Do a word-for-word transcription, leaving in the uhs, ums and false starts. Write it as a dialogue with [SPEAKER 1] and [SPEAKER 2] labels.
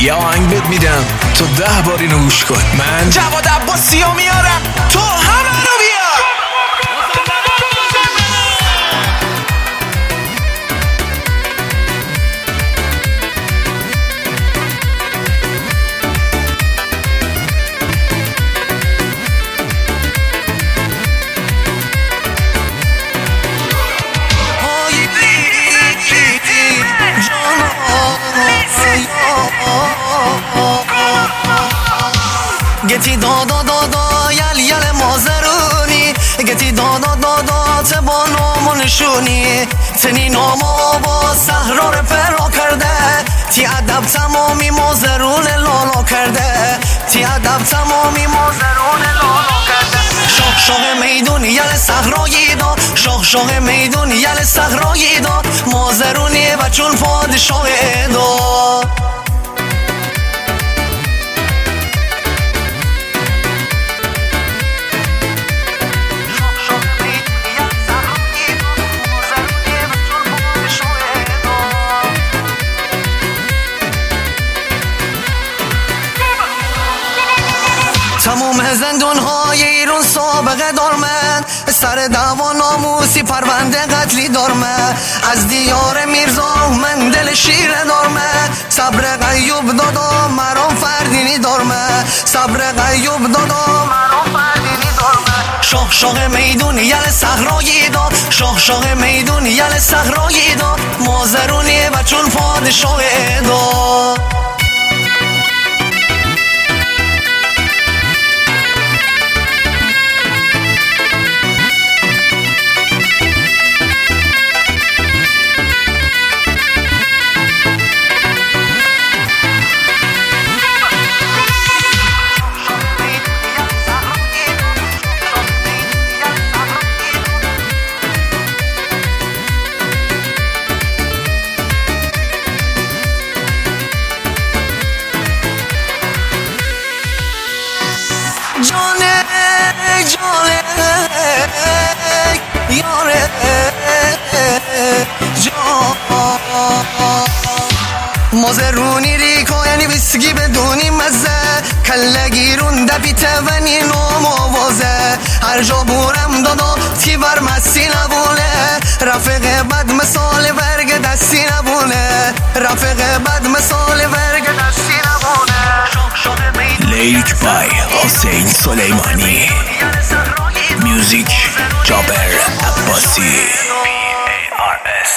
[SPEAKER 1] یه آهنگ بهت میدم تو ده بار اینو گوش کن. من جواد عباسی رو میارم، تو همه رو بیار.
[SPEAKER 2] گتی دا دا دا دا یل یل مازرونی گتی دا دا دا دا تبا نامو نشونی تنی نامو با سهرار پرا کرده تی ادب تمامی مازرون لالا کرده تی ادب تمامی مازرون لالا کرده شاخ شاخ میدون یل صحرایی دا شاخ شاخ میدون یل صحرایی دا مازرونی و چون پادشاه دا تموم زندون های ایران سابقه دارمن سر دعوا ناموسی پرونده قتلی دارمن از دیار میرزا من دل شیر دارمن صبر قیوب دادا مرام فردینی دارمن صبر قیوب دادا مرام فردینی دارمن شاخ شاخ میدون یل صحرایی دا شاخ شاخ میدون یل صحرایی دا مازرونی و چون پادشاه دا جانه جانه یاره جان مازرونی ریکا یعنی ویسکی بدونی مزه کلگیرون دبیته و نینام آوازه هر جا بورم دادا تی بر مستی نبونه رفیق بد مثال برگ دستی نبونه رفیق بد مثال برگ دستی نبونه
[SPEAKER 1] لیک بای حسین سلیمانی، میوزیک جابر عباسی.